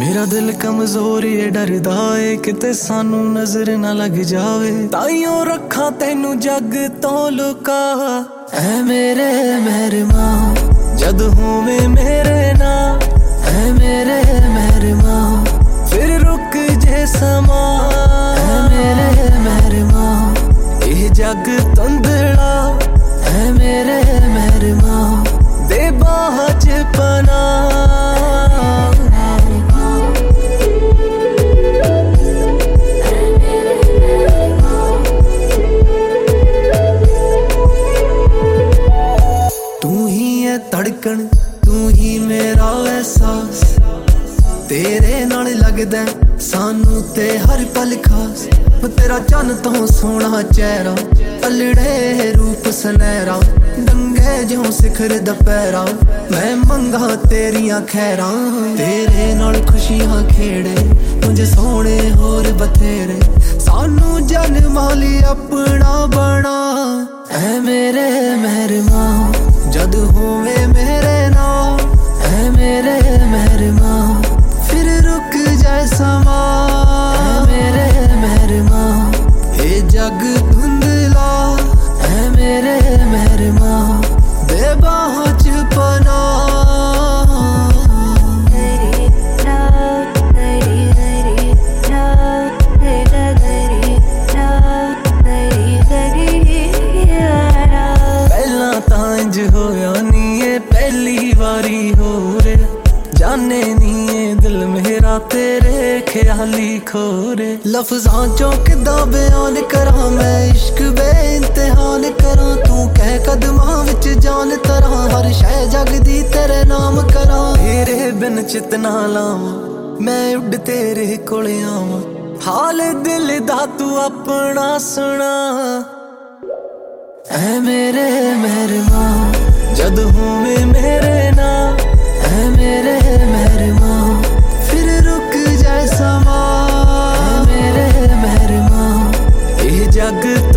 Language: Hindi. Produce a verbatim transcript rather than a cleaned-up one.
मेरा दिल कमजोर ये डरदा है किते सानू नजर ना लग जावे, ताइयों रखा तेनू जग तो लुका। ऐ मेरे मेहरमा जद होवे मेरे ना, ऐ मेरे मेहरमा फिर रुक जे समा। ऐ मेरे मेहरमा ये जग धुंधला, ऐ मेरे मेहरमा दे बाह च पनाह। धड़कन तू ही मेरा एहसास, तेरे नाल लगदा सानू ते हर पल खास। तेरा चन्न तो सोहना चेहरा, पलड़े रूप सनैरा, डंगे जो सिखर दपैरा। मैं मंगा तेरिया खैरा, तेरे नाल खुशियां खेड़े मुझे सोने होर बथेरे। सानू जन्म ली अपना बना, ऐ मेरे मेहरमा जद होवे मेरे ना, ऐ मेरे मेहरमा फिर रुक जाए समा। ऐ मेरे मेहरमा ये जग धुंधला, ऐ मेरे मेहरमा बेबाह च पनाह। पहला तां इंज होया नी ये पहली वारी हो रे, जाने नी ये दिल मेरा तेरे ख्याली खोरे। लफ्जां चों किदां बयान करा मैं इश्क बेइंतहान करा, तू कह कदमां विच जान तरा हर शै जग दी तेरे नाम करा। तेरे बिन चित ना लावां मैं उड़ तेरे कोल आवां, हाल दिल दा तू अपना सुना। ऐ मेरे मेहरमा जद होवे मेरे ना, ऐ मेरे मेहरमा फिर रुक जाए समा। ऐ मेरे मेहरमा ये जग